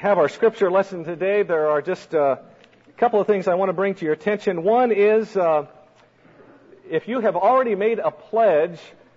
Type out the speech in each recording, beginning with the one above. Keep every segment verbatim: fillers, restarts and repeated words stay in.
have our scripture lesson today, there are just uh, a couple of things I want to bring to your attention. One is, uh, if you have already made a pledge,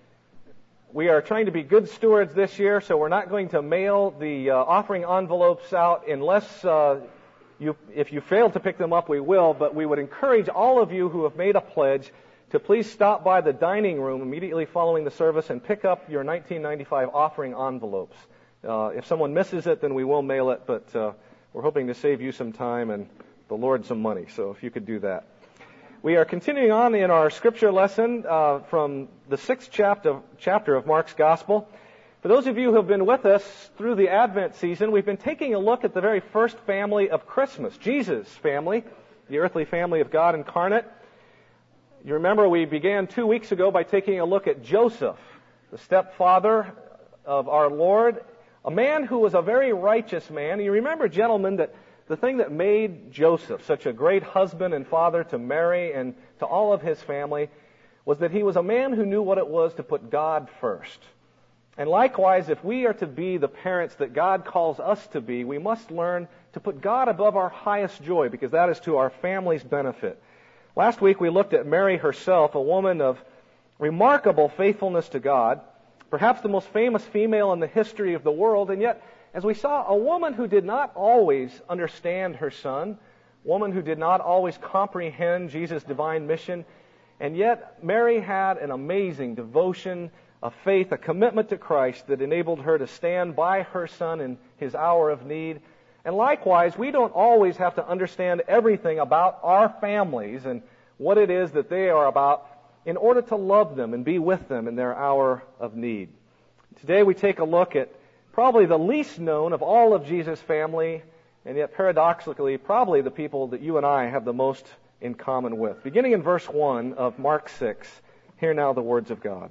we are trying to be good stewards this year, so we're not going to mail the uh, offering envelopes out unless uh, you, if you fail to pick them up, we will, but we would encourage all of you who have made a pledge to please stop by the dining room immediately following the service and pick up your nineteen ninety-five offering envelopes. Uh, if someone misses it, then we will mail it, but uh, we're hoping to save you some time and the Lord some money, so if you could do that. We are continuing on in our scripture lesson uh, from the sixth chapter, chapter of Mark's Gospel. For those of you who have been with us through the Advent season, we've been taking a look at the very first family of Christmas, Jesus' family, the earthly family of God incarnate. You remember we began two weeks ago by taking a look at Joseph, the stepfather of our Lord, a man who was a very righteous man. You remember, gentlemen, that the thing that made Joseph such a great husband and father to Mary and to all of his family was that he was a man who knew what it was to put God first. And likewise, if we are to be the parents that God calls us to be, we must learn to put God above our highest joy, because that is to our family's benefit. Last week we looked at Mary herself, a woman of remarkable faithfulness to God, perhaps the most famous female in the history of the world, and yet, as we saw, a woman who did not always understand her son, a woman who did not always comprehend Jesus' divine mission, and yet Mary had an amazing devotion, a faith, a commitment to Christ that enabled her to stand by her son in his hour of need. And likewise, we don't always have to understand everything about our families and what it is that they are about in order to love them and be with them in their hour of need. Today we take a look at probably the least known of all of Jesus' family, and yet paradoxically, probably the people that you and I have the most in common with. Beginning in verse one of Mark six, hear now the words of God.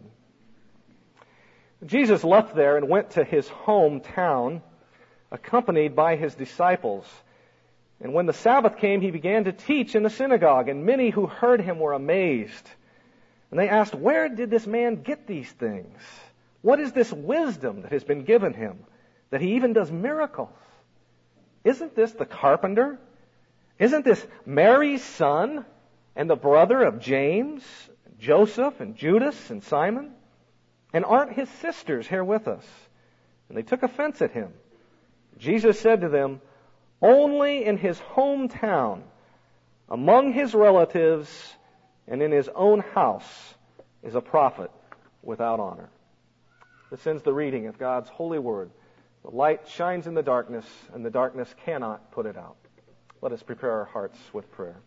Jesus left there and went to his hometown, accompanied by his disciples. And when the Sabbath came, he began to teach in the synagogue, and many who heard him were amazed. And they asked, "Where did this man get these things? What is this wisdom that has been given him, that he even does miracles? Isn't this the carpenter? Isn't this Mary's son and the brother of James, Joseph, and Judas, and Simon? And aren't his sisters here with us?" And they took offense at him. Jesus said to them, "Only in his hometown, among his relatives, and in his own house is a prophet without honor." This ends the reading of God's holy word. The light shines in the darkness, and the darkness cannot put it out. Let us prepare our hearts with prayer.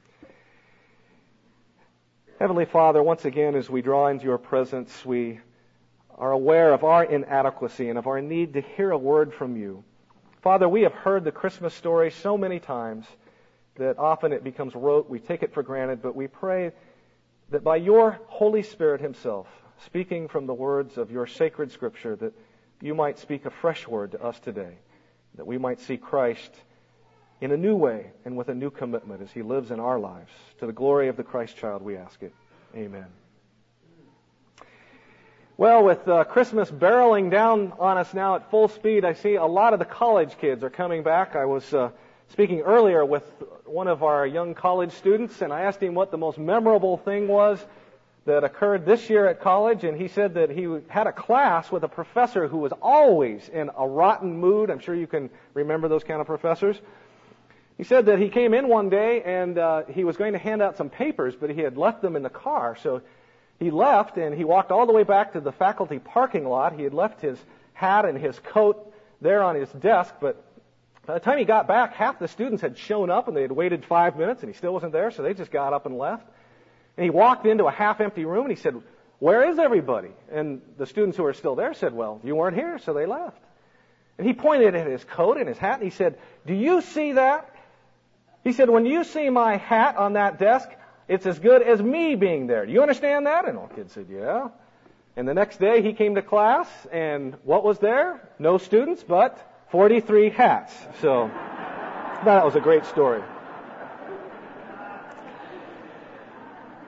Heavenly Father, once again, as we draw into your presence, we are aware of our inadequacy and of our need to hear a word from you. Father, we have heard the Christmas story so many times that often it becomes rote. We take it for granted, but we pray that by your Holy Spirit himself, speaking from the words of your sacred scripture, that you might speak a fresh word to us today, that we might see Christ in a new way and with a new commitment as he lives in our lives. To the glory of the Christ child, we ask it. Amen. Well, with uh, Christmas barreling down on us now at full speed, I see a lot of the college kids are coming back. I was uh, speaking earlier with one of our young college students, and I asked him what the most memorable thing was that occurred this year at college, and he said that he had a class with a professor who was always in a rotten mood. I'm sure you can remember those kind of professors. He said that he came in one day, and uh, he was going to hand out some papers, but he had left them in the car, so he left, and he walked all the way back to the faculty parking lot. He had left his hat and his coat there on his desk, but by the time he got back, half the students had shown up, and they had waited five minutes, and he still wasn't there, so they just got up and left. And he walked into a half-empty room, and he said, "Where is everybody?" And the students who were still there said, "Well, you weren't here," so they left. And he pointed at his coat and his hat, and he said, "Do you see that?" He said, "When you see my hat on that desk, it's as good as me being there. Do you understand that?" And all the kids said, "Yeah." And the next day he came to class, and what was there? No students, but forty-three hats. So that was a great story.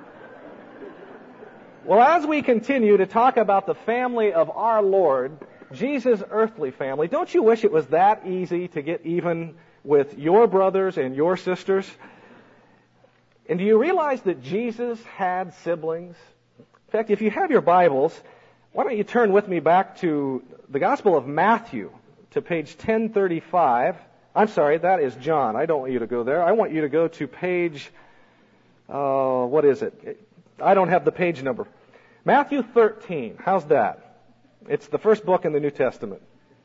Well, as we continue to talk about the family of our Lord, Jesus' earthly family. Don't you wish it was that easy to get even with your brothers and your sisters? And do you realize that Jesus had siblings? In fact, if you have your Bibles, why don't you turn with me back to the Gospel of Matthew, to page ten thirty-five. I'm sorry, that is John. I don't want you to go there. I want you to go to page, uh, what is it? I don't have the page number. Matthew thirteen. How's that? It's the first book in the New Testament.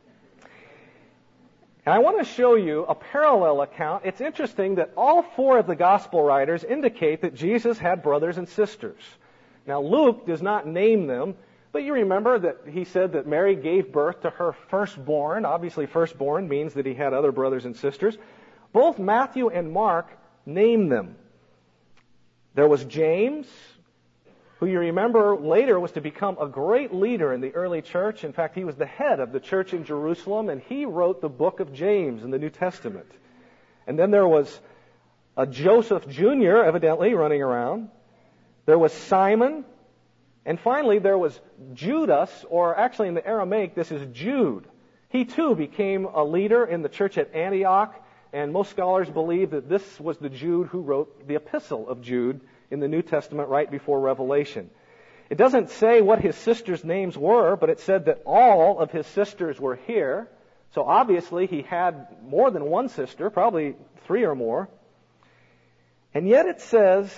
And I want to show you a parallel account. It's interesting that all four of the gospel writers indicate that Jesus had brothers and sisters. Now, Luke does not name them, but you remember that he said that Mary gave birth to her firstborn. Obviously, firstborn means that he had other brothers and sisters. Both Matthew and Mark name them. There was James, who you remember later was to become a great leader in the early church. In fact, he was the head of the church in Jerusalem, and he wrote the book of James in the New Testament. And then there was a Joseph Junior, evidently, running around. There was Simon. And finally, there was Judas, or actually in the Aramaic, this is Jude. He too became a leader in the church at Antioch, and most scholars believe that this was the Jude who wrote the Epistle of Jude in the New Testament right before Revelation. It doesn't say what his sisters' names were, but it said that all of his sisters were here. So obviously he had more than one sister, probably three or more. And yet it says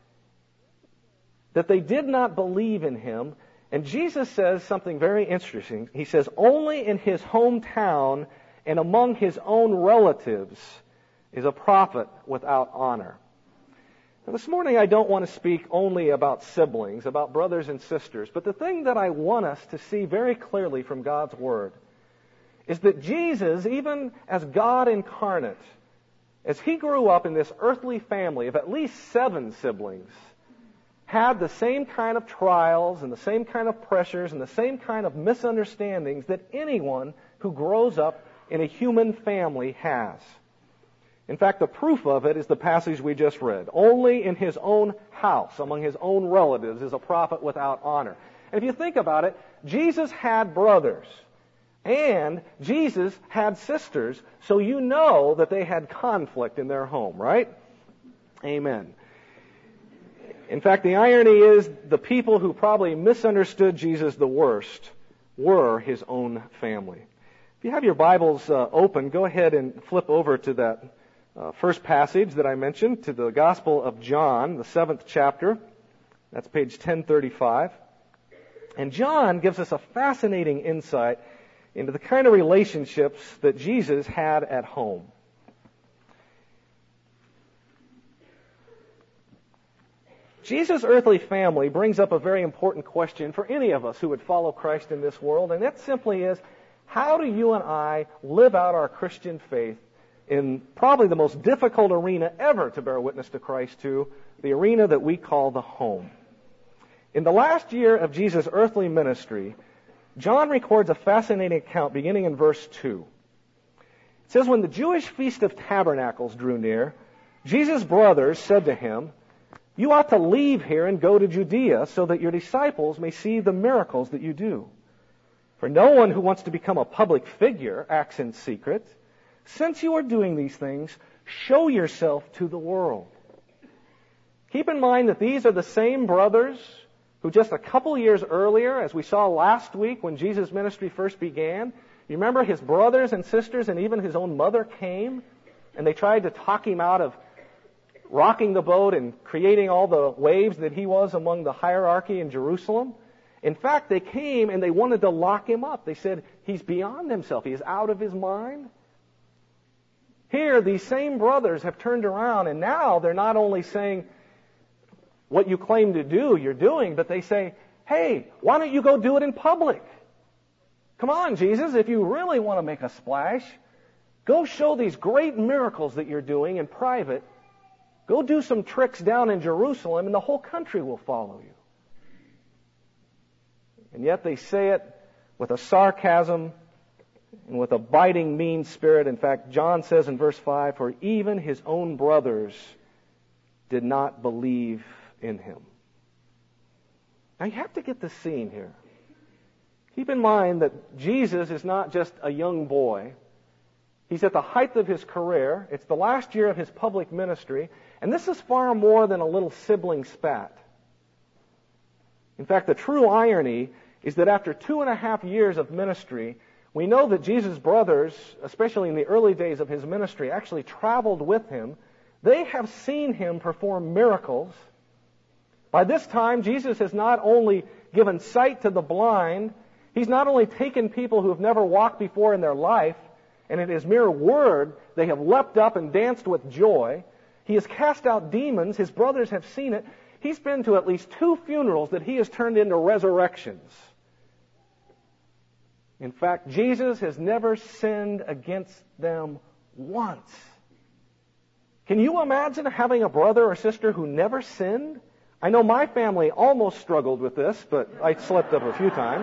that they did not believe in him. And Jesus says something very interesting. He says, only in his hometown and among his own relatives is a prophet without honor. Now, this morning I don't want to speak only about siblings, about brothers and sisters, but the thing that I want us to see very clearly from God's Word is that Jesus, even as God incarnate, as he grew up in this earthly family of at least seven siblings, had the same kind of trials and the same kind of pressures and the same kind of misunderstandings that anyone who grows up in a human family has. In fact, the proof of it is the passage we just read. Only in his own house, among his own relatives, is a prophet without honor. And if you think about it, Jesus had brothers and Jesus had sisters, so you know that they had conflict in their home, right? Amen. In fact, the irony is the people who probably misunderstood Jesus the worst were his own family. If you have your Bibles uh, open, go ahead and flip over to that uh, first passage that I mentioned, to the Gospel of John, the seventh chapter. That's page ten thirty-five. And John gives us a fascinating insight into the kind of relationships that Jesus had at home. Jesus' earthly family brings up a very important question for any of us who would follow Christ in this world, and that simply is, how do you and I live out our Christian faith in probably the most difficult arena ever to bear witness to Christ to, the arena that we call the home? In the last year of Jesus' earthly ministry, John records a fascinating account beginning in verse two. It says, when the Jewish Feast of Tabernacles drew near, Jesus' brothers said to him, you ought to leave here and go to Judea so that your disciples may see the miracles that you do. For no one who wants to become a public figure acts in secret. Since you are doing these things, show yourself to the world. Keep in mind that these are the same brothers who just a couple years earlier, as we saw last week when Jesus' ministry first began, you remember his brothers and sisters and even his own mother came and they tried to talk him out of rocking the boat and creating all the waves that he was among the hierarchy in Jerusalem. In fact, they came and they wanted to lock him up. They said, he's beyond himself. He is out of his mind. Here, these same brothers have turned around, and now they're not only saying, what you claim to do, you're doing, but they say, hey, why don't you go do it in public? Come on, Jesus, if you really want to make a splash, go show these great miracles that you're doing in private. Go do some tricks down in Jerusalem, and the whole country will follow you. And yet they say it with a sarcasm and with a biting, mean spirit. In fact, John says in verse five, for even his own brothers did not believe in him. Now you have to get the scene here. Keep in mind that Jesus is not just a young boy. He's at the height of his career. It's the last year of his public ministry. And this is far more than a little sibling spat. In fact, the true irony is that after two and a half years of ministry, we know that Jesus' brothers, especially in the early days of his ministry, actually traveled with him. They have seen him perform miracles. By this time, Jesus has not only given sight to the blind, he's not only taken people who have never walked before in their life, and in his mere word, they have leapt up and danced with joy. He has cast out demons. His brothers have seen it. He's been to at least two funerals that he has turned into resurrections. In fact, Jesus has never sinned against them once. Can you imagine having a brother or sister who never sinned? I know my family almost struggled with this, but I slipped up a few times.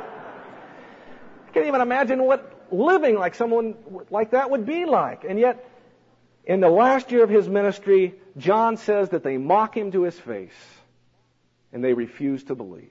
I can't even imagine what living like someone like that would be like. And yet, in the last year of his ministry, John says that they mock him to his face, and they refuse to believe.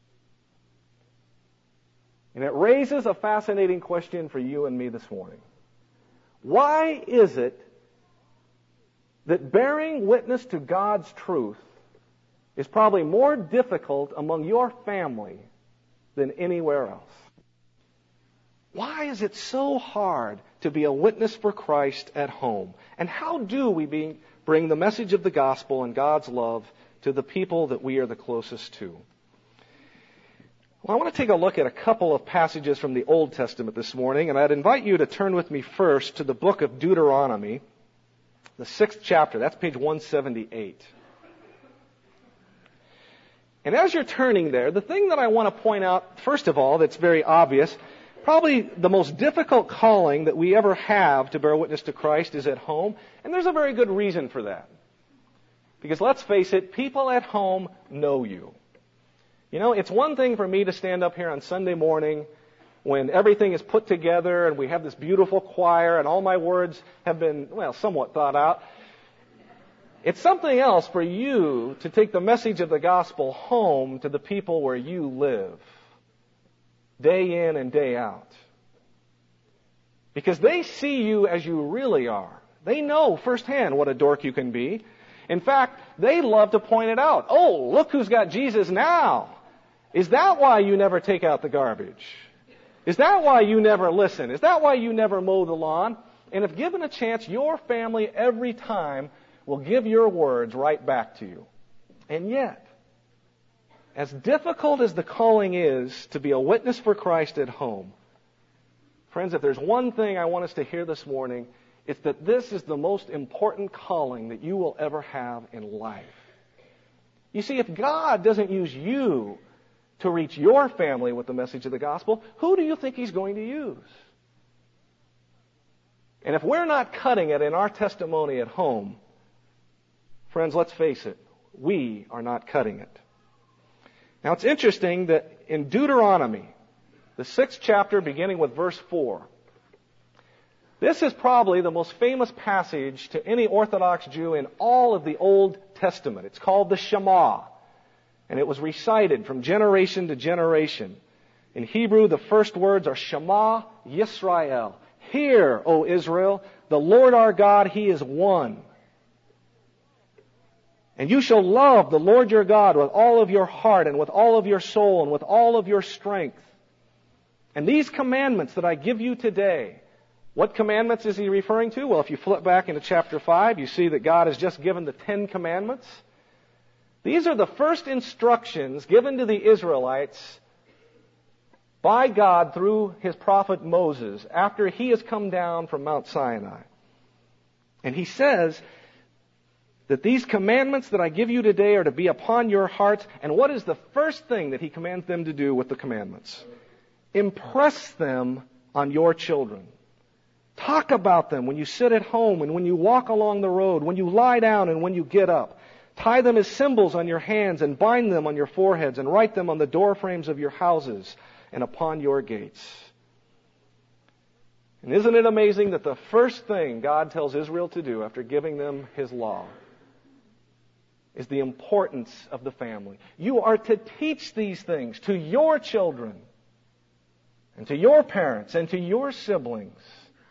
And it raises a fascinating question for you and me this morning. Why is it that bearing witness to God's truth is probably more difficult among your family than anywhere else? Why is it so hard to be a witness for Christ at home? And how do we be, bring the message of the gospel and God's love to the people that we are the closest to? Well, I want to take a look at a couple of passages from the Old Testament this morning, and I'd invite you to turn with me first to the book of Deuteronomy, the sixth chapter. That's page one seventy-eight. And as you're turning there, the thing that I want to point out, first of all, that's very obvious, probably the most difficult calling that we ever have to bear witness to Christ is at home, and there's a very good reason for that. Because let's face it, people at home know you. You know, it's one thing for me to stand up here on Sunday morning when everything is put together and we have this beautiful choir and all my words have been, well, somewhat thought out. It's something else for you to take the message of the gospel home to the people where you live, day in and day out. Because they see you as you really are. They know firsthand what a dork you can be. In fact, they love to point it out. Oh, look who's got Jesus now. Is that why you never take out the garbage? Is that why you never listen? Is that why you never mow the lawn? And if given a chance, your family every time will give your words right back to you. And yet, as difficult as the calling is to be a witness for Christ at home, friends, if there's one thing I want us to hear this morning, it's that this is the most important calling that you will ever have in life. You see, if God doesn't use you to reach your family with the message of the gospel, who do you think He's going to use? And if we're not cutting it in our testimony at home, friends, let's face it, we are not cutting it. Now, it's interesting that in Deuteronomy, the sixth chapter, beginning with verse four, this is probably the most famous passage to any Orthodox Jew in all of the Old Testament. It's called the Shema, and it was recited from generation to generation. In Hebrew, the first words are Shema Yisrael. Hear, O Israel, the Lord our God, He is one. And you shall love the Lord your God with all of your heart and with all of your soul and with all of your strength. And these commandments that I give you today, what commandments is He referring to? Well, if you flip back into chapter five, you see that God has just given the Ten Commandments. These are the first instructions given to the Israelites by God through His prophet Moses after he has come down from Mount Sinai. And He says that these commandments that I give you today are to be upon your hearts. And what is the first thing that He commands them to do with the commandments? Impress them on your children. Talk about them when you sit at home and when you walk along the road, when you lie down and when you get up. Tie them as symbols on your hands and bind them on your foreheads and write them on the door frames of your houses and upon your gates. And isn't it amazing that the first thing God tells Israel to do after giving them His law is the importance of the family? You are to teach these things to your children and to your parents and to your siblings.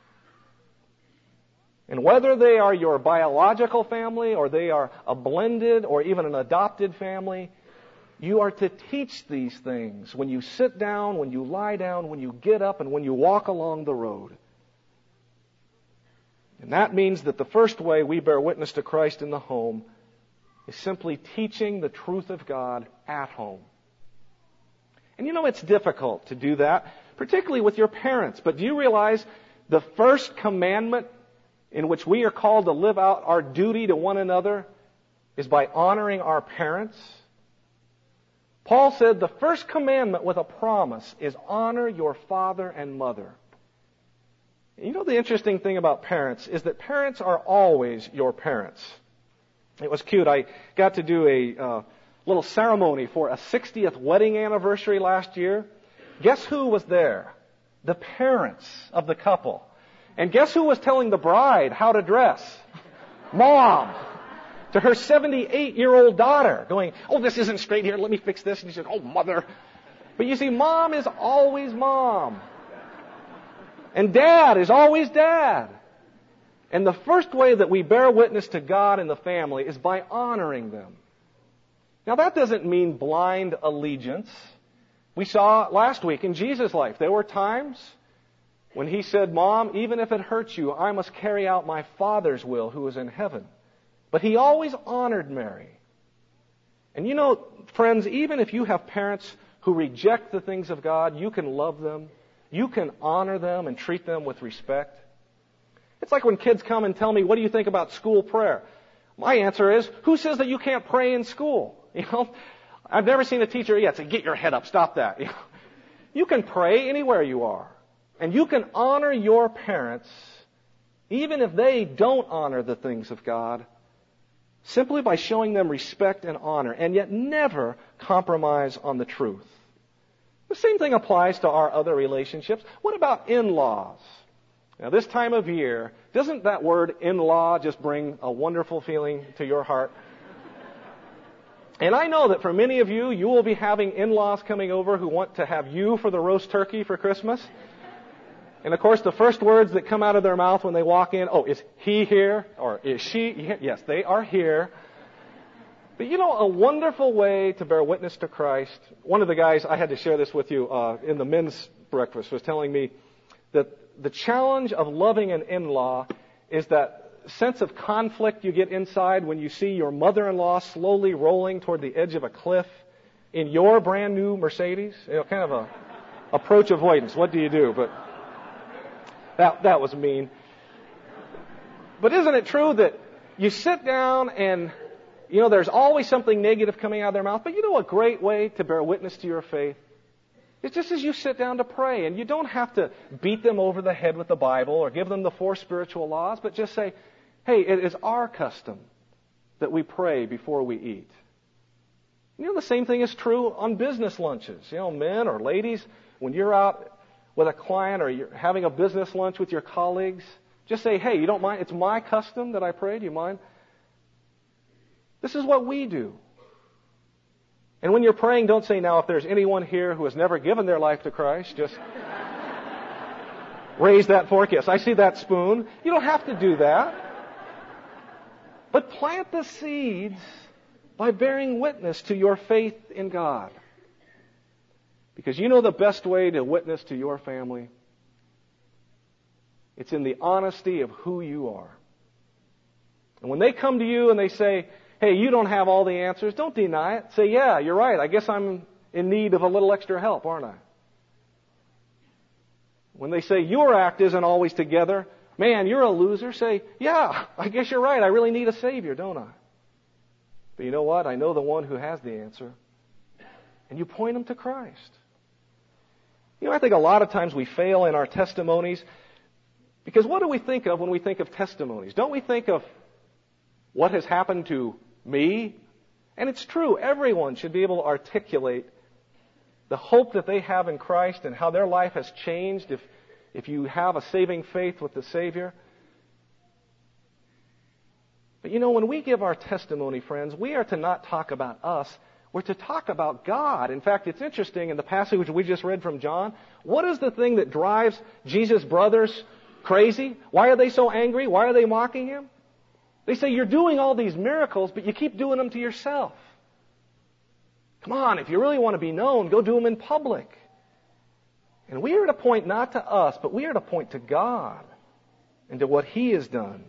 And whether they are your biological family or they are a blended or even an adopted family, you are to teach these things when you sit down, when you lie down, when you get up, and when you walk along the road. And that means that the first way we bear witness to Christ in the home is simply teaching the truth of God at home. And you know, it's difficult to do that, particularly with your parents. But do you realize the first commandment in which we are called to live out our duty to one another is by honoring our parents? Paul said the first commandment with a promise is honor your father and mother. You know, the interesting thing about parents is that parents are always your parents. It was cute. I got to do a uh, little ceremony for a sixtieth wedding anniversary last year. Guess who was there? The parents of the couple. And guess who was telling the bride how to dress? Mom. To her seventy-eight-year-old daughter, going, oh, this isn't straight here, let me fix this. And she said, oh, mother. But you see, mom is always mom. And dad is always dad. And the first way that we bear witness to God and the family is by honoring them. Now, that doesn't mean blind allegiance. We saw last week in Jesus' life, there were times when he said, Mom, even if it hurts you, I must carry out my Father's will who is in heaven. But he always honored Mary. And you know, friends, even if you have parents who reject the things of God, you can love them. You can honor them and treat them with respect. It's like when kids come and tell me, what do you think about school prayer? My answer is, who says that you can't pray in school? You know, I've never seen a teacher yet say, get your head up, stop that. You know, you can pray anywhere you are. And you can honor your parents, even if they don't honor the things of God, simply by showing them respect and honor, and yet never compromise on the truth. The same thing applies to our other relationships. What about in-laws? Now, this time of year, doesn't that word in-law just bring a wonderful feeling to your heart? And I know that for many of you, you will be having in-laws coming over who want to have you for the roast turkey for Christmas. And of course, the first words that come out of their mouth when they walk in, oh, is he here? Or is she here? Yes, they are here. But you know, a wonderful way to bear witness to Christ, one of the guys, I had to share this with you uh, in the men's breakfast, was telling me that the challenge of loving an in-law is that sense of conflict you get inside when you see your mother-in-law slowly rolling toward the edge of a cliff in your brand new Mercedes. You know, kind of a approach avoidance. What do you do? But that that was mean. But isn't it true that you sit down and, you know, there's always something negative coming out of their mouth, but you know a great way to bear witness to your faith? It's just as you sit down to pray, and you don't have to beat them over the head with the Bible or give them the four spiritual laws, but just say, hey, it is our custom that we pray before we eat. You know, the same thing is true on business lunches. You know, men or ladies, when you're out with a client or you're having a business lunch with your colleagues, just say, hey, you don't mind? It's my custom that I pray. Do you mind? This is what we do. And when you're praying, don't say, now, if there's anyone here who has never given their life to Christ, just raise that fork. Yes, I see that spoon. You don't have to do that. But plant the seeds by bearing witness to your faith in God. Because you know the best way to witness to your family? It's in the honesty of who you are. And when they come to you and they say, hey, you don't have all the answers, don't deny it. Say, yeah, you're right. I guess I'm in need of a little extra help, aren't I? When they say your act isn't always together, man, you're a loser, say, yeah, I guess you're right. I really need a Savior, don't I? But you know what? I know the one who has the answer. And you point them to Christ. You know, I think a lot of times we fail in our testimonies because what do we think of when we think of testimonies? Don't we think of what has happened to me? And it's true. Everyone should be able to articulate the hope that they have in Christ and how their life has changed if, if you have a saving faith with the Savior. But you know, when we give our testimony, friends, we are to not talk about us. We're to talk about God. In fact, it's interesting in the passage we just read from John. What is the thing that drives Jesus' brothers crazy? Why are they so angry? Why are they mocking him? They say, you're doing all these miracles, but you keep doing them to yourself. Come on, if you really want to be known, go do them in public. And we are to point not to us, but we are to point to God and to what He has done.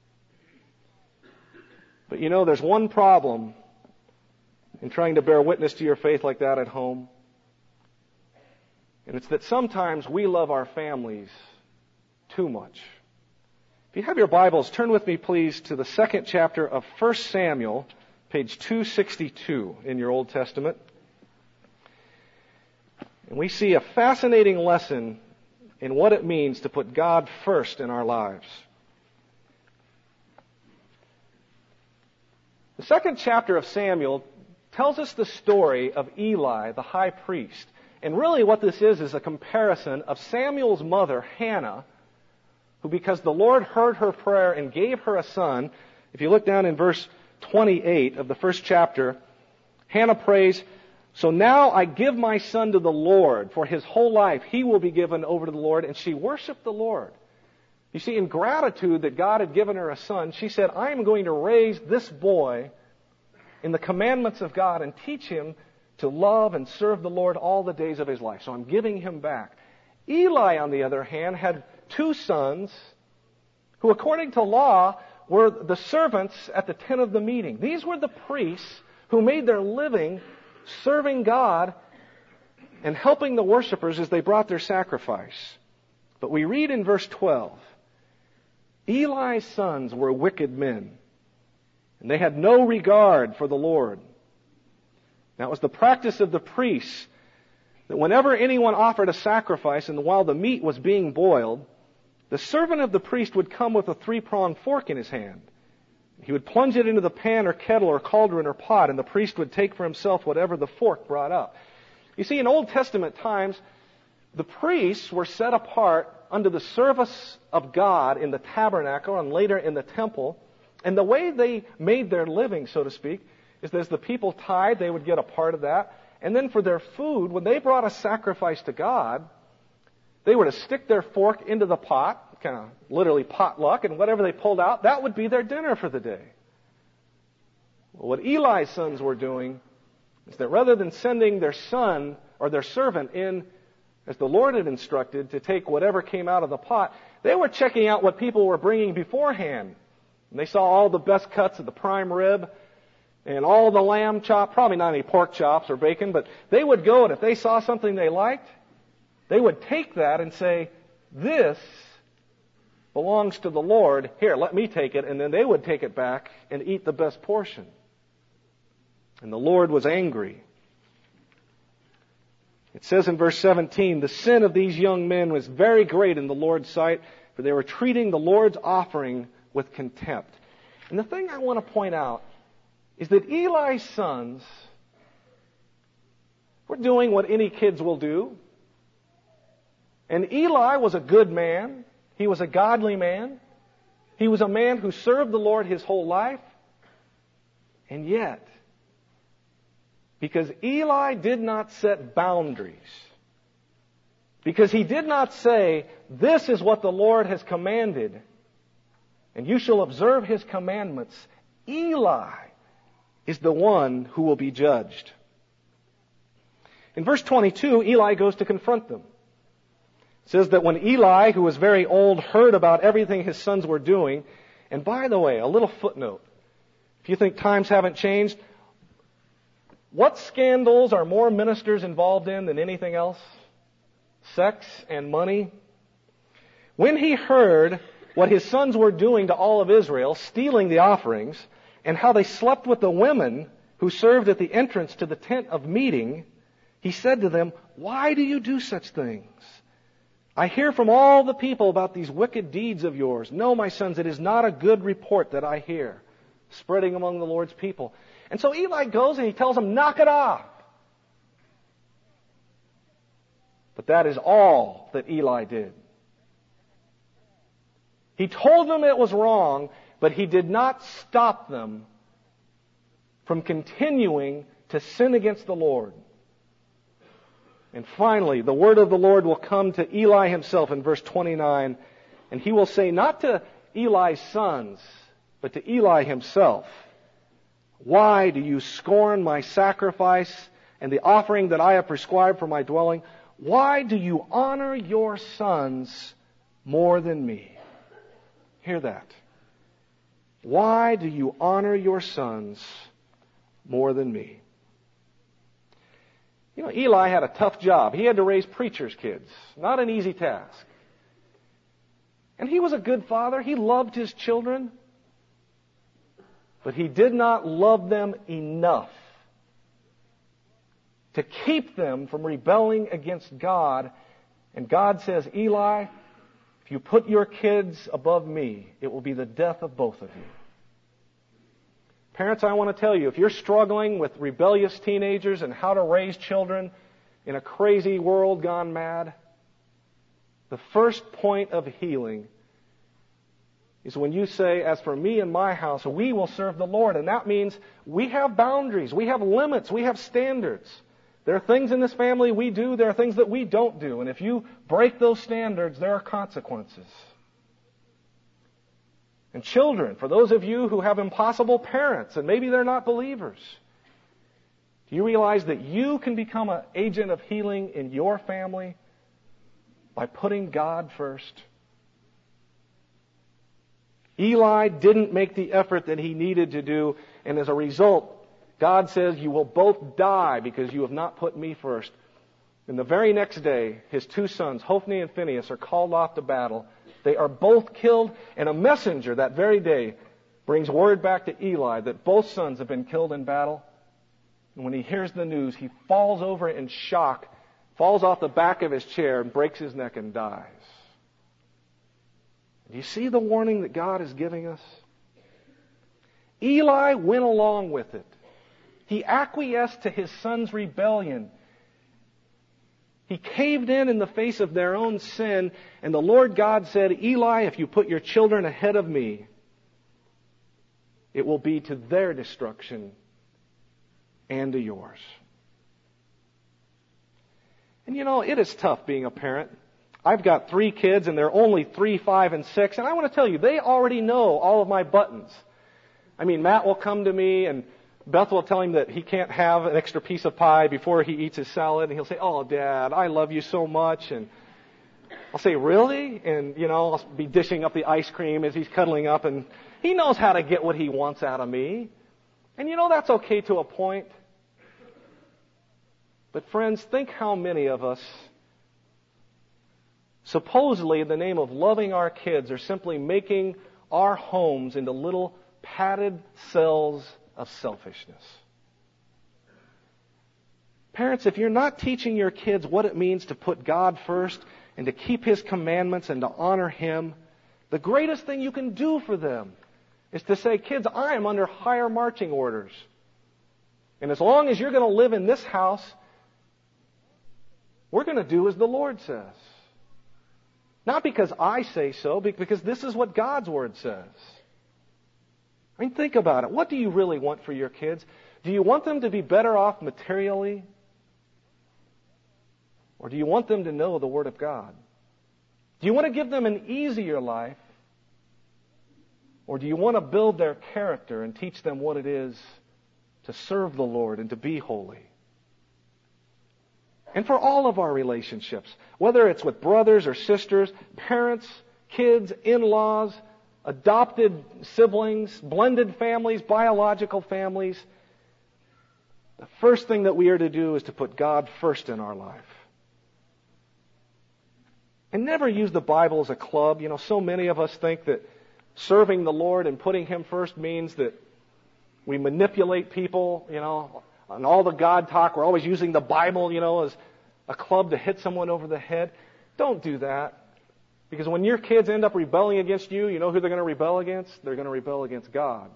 But you know, there's one problem in trying to bear witness to your faith like that at home. And it's that sometimes we love our families too much. If you have your Bibles, turn with me please to the second chapter of First Samuel, page two sixty-two in your Old Testament. And we see a fascinating lesson in what it means to put God first in our lives. The second chapter of Samuel tells us the story of Eli, the high priest. And really what this is is a comparison of Samuel's mother, Hannah, who because the Lord heard her prayer and gave her a son, if you look down in verse twenty-eight of the first chapter, Hannah prays, "So now I give my son to the Lord. For his whole life he will be given over to the Lord." And she worshiped the Lord. You see, in gratitude that God had given her a son, she said, "I am going to raise this boy in the commandments of God and teach him to love and serve the Lord all the days of his life. So I'm giving him back." Eli, on the other hand, had two sons who, according to law, were the servants at the tent of the meeting. These were the priests who made their living serving God and helping the worshipers as they brought their sacrifice. But we read in verse twelve, Eli's sons were wicked men, and they had no regard for the Lord. Now it was the practice of the priests that whenever anyone offered a sacrifice and while the meat was being boiled, the servant of the priest would come with a three-pronged fork in his hand. He would plunge it into the pan or kettle or cauldron or pot, and the priest would take for himself whatever the fork brought up. You see, in Old Testament times, the priests were set apart under the service of God in the tabernacle and later in the temple. And the way they made their living, so to speak, is that as the people tithed, they would get a part of that. And then for their food, when they brought a sacrifice to God, they were to stick their fork into the pot, kind of literally potluck, and whatever they pulled out, that would be their dinner for the day. Well, what Eli's sons were doing is that rather than sending their son or their servant in as the Lord had instructed to take whatever came out of the pot, they were checking out what people were bringing beforehand. And they saw all the best cuts of the prime rib and all the lamb chop, probably not any pork chops or bacon, but they would go and if they saw something they liked, they would take that and say, "This belongs to the Lord. Here, let me take it." And then they would take it back and eat the best portion. And the Lord was angry. It says in verse seventeen, "The sin of these young men was very great in the Lord's sight, for they were treating the Lord's offering with contempt." And the thing I want to point out is that Eli's sons were doing what any kids will do. And Eli was a good man. He was a godly man. He was a man who served the Lord his whole life. And yet, because Eli did not set boundaries, because he did not say, "This is what the Lord has commanded, and you shall observe His commandments," Eli is the one who will be judged. In verse twenty-two, Eli goes to confront them. It says that when Eli, who was very old, heard about everything his sons were doing, and by the way, a little footnote, if you think times haven't changed, what scandals are more ministers involved in than anything else? Sex and money. When he heard what his sons were doing to all of Israel, stealing the offerings, and how they slept with the women who served at the entrance to the tent of meeting, he said to them, "Why do you do such things? I hear from all the people about these wicked deeds of yours. No, my sons, it is not a good report that I hear, spreading among the Lord's people." And so Eli goes and he tells them, "Knock it off." But that is all that Eli did. He told them it was wrong, but he did not stop them from continuing to sin against the Lord. And finally, the word of the Lord will come to Eli himself in verse twenty-nine, and he will say, not to Eli's sons, but to Eli himself, why do you scorn my sacrifice and the offering that I have prescribed for my dwelling? Why do you honor your sons more than me? Hear that. Why do you honor your sons more than me? You know, Eli had a tough job. He had to raise preachers' kids. Not an easy task. And he was a good father. He loved his children. But he did not love them enough to keep them from rebelling against God. And God says, Eli, if you put your kids above me, it will be the death of both of you. Parents, I want to tell you, if you're struggling with rebellious teenagers and how to raise children in a crazy world gone mad, the first point of healing is when you say, as for me and my house, we will serve the Lord. And that means we have boundaries, we have limits, we have standards. There are things in this family we do, there are things that we don't do. And if you break those standards, there are consequences. And children, for those of you who have impossible parents, and maybe they're not believers, do you realize that you can become an agent of healing in your family by putting God first? Eli didn't make the effort that he needed to do, and as a result, God says, you will both die because you have not put me first. And the very next day, his two sons, Hophni and Phinehas, are called off to battle. They are both killed, and a messenger that very day brings word back to Eli that both sons have been killed in battle. And when he hears the news, he falls over in shock, falls off the back of his chair, and breaks his neck and dies. Do you see the warning that God is giving us? Eli went along with it. He acquiesced to his son's rebellion. He caved in in the face of their own sin, and the Lord God said, Eli, if you put your children ahead of me, it will be to their destruction and to yours. And you know, it is tough being a parent. I've got three kids, and they're only three, five, and six, and I want to tell you, they already know all of my buttons. I mean, Matt will come to me, and Beth will tell him that he can't have an extra piece of pie before he eats his salad. And he'll say, oh, Dad, I love you so much. And I'll say, really? And, you know, I'll be dishing up the ice cream as he's cuddling up. And he knows how to get what he wants out of me. And, you know, that's okay to a point. But, friends, think how many of us, supposedly in the name of loving our kids, are simply making our homes into little padded cells of selfishness. Parents, if you're not teaching your kids what it means to put God first and to keep His commandments and to honor Him, the greatest thing you can do for them is to say, kids, I am under higher marching orders. And as long as you're going to live in this house, we're going to do as the Lord says. Not because I say so, because this is what God's Word says. I mean, think about it. What do you really want for your kids? Do you want them to be better off materially? Or do you want them to know the Word of God? Do you want to give them an easier life? Or do you want to build their character and teach them what it is to serve the Lord and to be holy? And for all of our relationships, whether it's with brothers or sisters, parents, kids, in-laws, adopted siblings, blended families, biological families, the first thing that we are to do is to put God first in our life. And never use the Bible as a club. You know, so many of us think that serving the Lord and putting Him first means that we manipulate people, you know, and all the God talk. We're always using the Bible, you know, as a club to hit someone over the head. Don't do that. Because when your kids end up rebelling against you, you know who they're going to rebel against? They're going to rebel against God.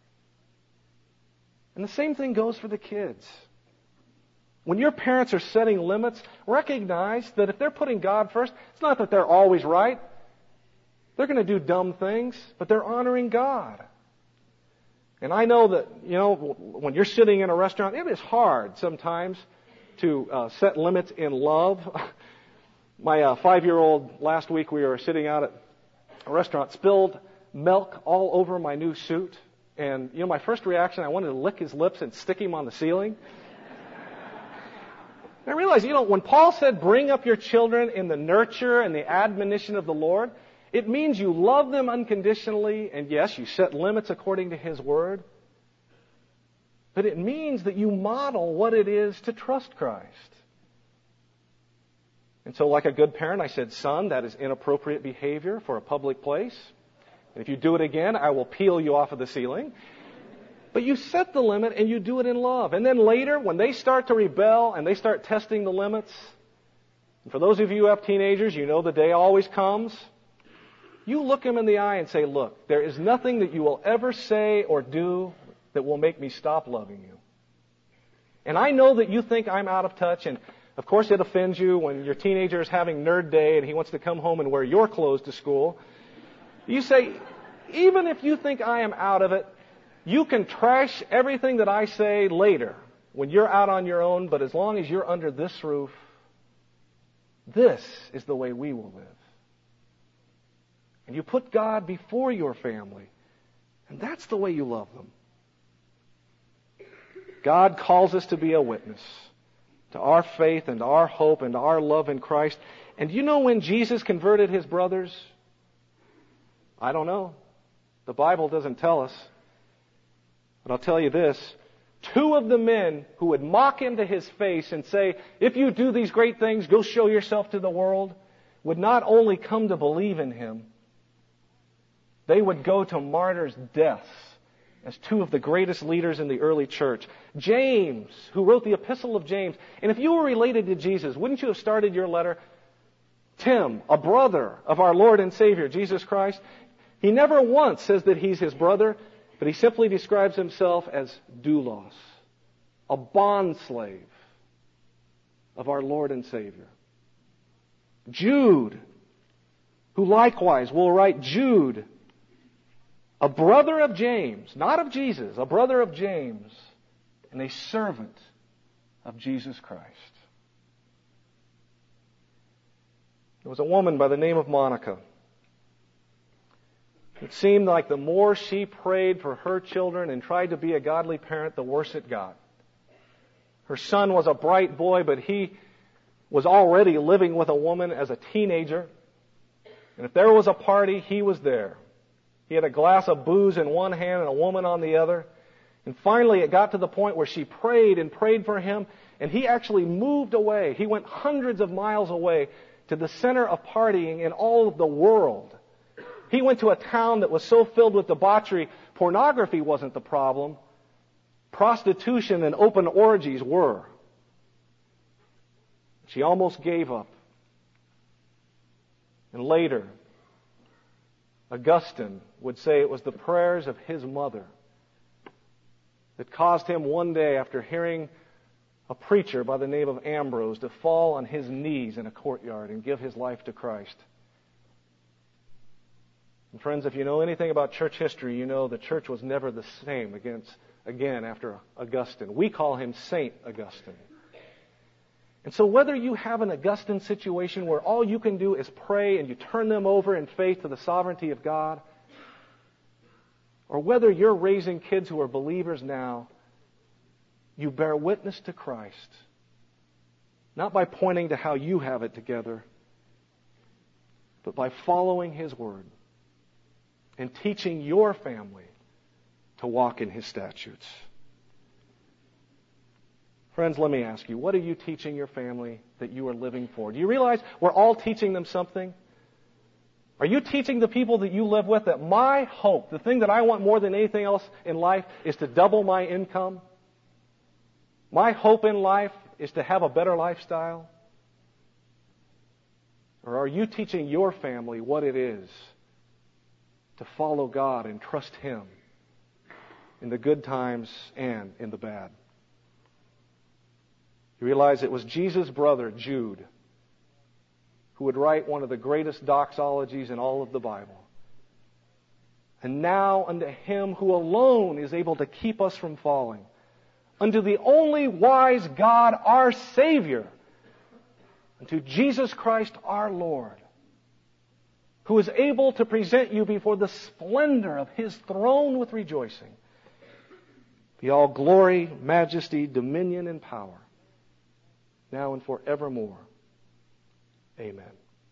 And the same thing goes for the kids. When your parents are setting limits, recognize that if they're putting God first, it's not that they're always right. They're going to do dumb things, but they're honoring God. And I know that, you know, when you're sitting in a restaurant, it is hard sometimes to uh, set limits in love. My uh, five-year-old, last week we were sitting out at a restaurant, spilled milk all over my new suit. And, you know, my first reaction, I wanted to lick his lips and stick him on the ceiling. And I realized, you know, when Paul said, bring up your children in the nurture and the admonition of the Lord, it means you love them unconditionally, and yes, you set limits according to His Word. But it means that you model what it is to trust Christ. And so like a good parent, I said, son, that is inappropriate behavior for a public place. And if you do it again, I will peel you off of the ceiling. But you set the limit and you do it in love. And then later, when they start to rebel and they start testing the limits, and for those of you who have teenagers, you know the day always comes. You look them in the eye and say, look, there is nothing that you will ever say or do that will make me stop loving you. And I know that you think I'm out of touch, and of course it offends you when your teenager is having nerd day and he wants to come home and wear your clothes to school. You say, even if you think I am out of it, you can trash everything that I say later when you're out on your own, but as long as you're under this roof, this is the way we will live. And you put God before your family, and that's the way you love them. God calls us to be a witness to our faith and to our hope and to our love in Christ. And you know when Jesus converted his brothers? I don't know. The Bible doesn't tell us. But I'll tell you this. Two of the men who would mock him to his face and say, if you do these great things, go show yourself to the world, would not only come to believe in him, they would go to martyrs' deaths as two of the greatest leaders in the early church. James, who wrote the Epistle of James. And if you were related to Jesus, wouldn't you have started your letter? Tim, a brother of our Lord and Savior, Jesus Christ. He never once says that he's his brother, but he simply describes himself as doulos, a bondslave of our Lord and Savior. Jude, who likewise will write Jude, a brother of James, not of Jesus, a brother of James, and a servant of Jesus Christ. There was a woman by the name of Monica. It seemed like the more she prayed for her children and tried to be a godly parent, the worse it got. Her son was a bright boy, but he was already living with a woman as a teenager. And if there was a party, he was there. He had a glass of booze in one hand and a woman on the other. And finally it got to the point where she prayed and prayed for him, and he actually moved away. He went hundreds of miles away to the center of partying in all of the world. He went to a town that was so filled with debauchery, pornography wasn't the problem. Prostitution and open orgies were. She almost gave up. And later, Augustine would say it was the prayers of his mother that caused him one day, after hearing a preacher by the name of Ambrose, to fall on his knees in a courtyard and give his life to Christ. And friends, if you know anything about church history, you know the church was never the same against, again after Augustine. We call him Saint Augustine. And so whether you have an Augustine situation where all you can do is pray and you turn them over in faith to the sovereignty of God, or whether you're raising kids who are believers now, you bear witness to Christ, not by pointing to how you have it together, but by following His Word and teaching your family to walk in His statutes. Friends, let me ask you, what are you teaching your family that you are living for? Do you realize we're all teaching them something? Are you teaching the people that you live with that my hope, the thing that I want more than anything else in life, is to double my income? My hope in life is to have a better lifestyle? Or are you teaching your family what it is to follow God and trust Him in the good times and in the bad? You realize it was Jesus' brother, Jude, who would write one of the greatest doxologies in all of the Bible. And now unto Him who alone is able to keep us from falling, unto the only wise God, our Savior, unto Jesus Christ our Lord, who is able to present you before the splendor of His throne with rejoicing, be all glory, majesty, dominion, and power, now and forevermore. Amen.